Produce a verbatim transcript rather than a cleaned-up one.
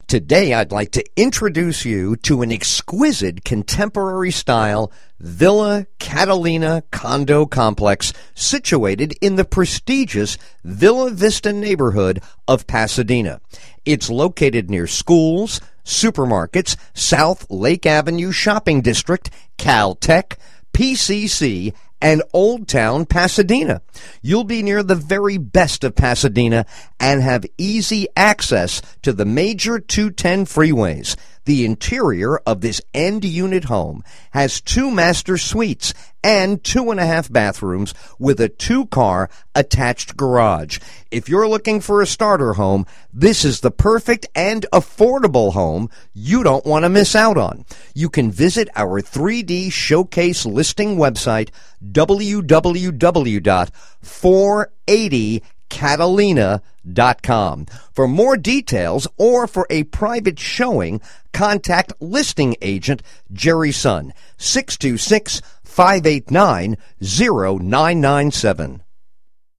Today, I'd like to introduce you to an exquisite contemporary-style Villa Catalina condo complex situated in the prestigious Villa Vista neighborhood of Pasadena. It's located near schools, supermarkets, South Lake Avenue Shopping District, Caltech, P C C, and Old Town Pasadena. You'll be near the very best of Pasadena and have easy access to the major two ten freeways. The interior of this end-unit home has two master suites and two and a half bathrooms with a two-car attached garage. If you're looking for a starter home, this is the perfect and affordable home you don't want to miss out on. You can visit our three D showcase listing website, w w w dot four eighty catalina dot com. For more details or for a private showing, contact listing agent Jerry Sun, six two six, five eight nine, zero nine nine seven.